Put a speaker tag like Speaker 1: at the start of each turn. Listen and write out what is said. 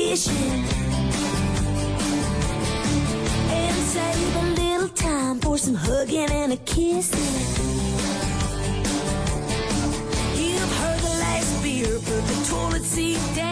Speaker 1: wishing and save a little time for some hugging and a kissing. You've heard the last beer, put the toilet seat down.